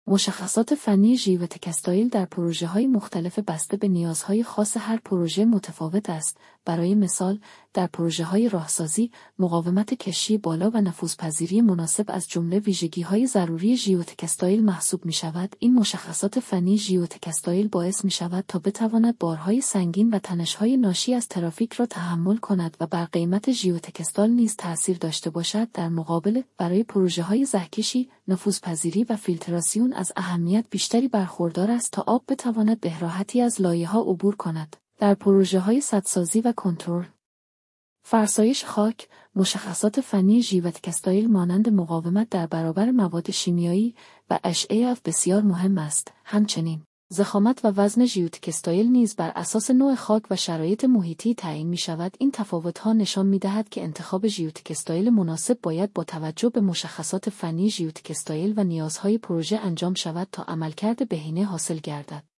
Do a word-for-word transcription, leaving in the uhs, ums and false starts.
مشخصات فنی ژئوتکستایل در پروژه‌های مختلف بسته به نیازهای خاص هر پروژه متفاوت است. برای مثال، در پروژه‌های راهسازی، مقاومت کشی بالا و نفوذپذیری مناسب از جمله ویژگی‌های ضروری ژئوتکستایل محسوب می‌شود. این مشخصات فنی ژئوتکستایل باعث می‌شود تا بتواند بارهای سنگین و تنش‌های ناشی از ترافیک را تحمل کند و بر قیمت ژئوتکستال نیز تأثیر داشته باشد. در مقابل، برای پروژه‌های زهکشی، نفوذپذیری و فیلتراسیون از اهمیت بیشتری برخوردار است تا آب بتواند به راحتی از لایه‌ها عبور کند. در پروژه‌های سدسازی و کنترل فرسایش خاک، مشخصات فنی ژئوتکستایل مانند مقاومت در برابر مواد شیمیایی و اشعه اف بسیار مهم است. همچنین ضخامت و وزن ژئوتکستایل نیز بر اساس نوع خاک و شرایط محیطی تعیین می‌شود. این تفاوت‌ها نشان می‌دهد که انتخاب ژئوتکستایل مناسب باید با توجه به مشخصات فنی ژئوتکستایل و نیازهای پروژه انجام شود تا عملکرد بهینه حاصل گردد.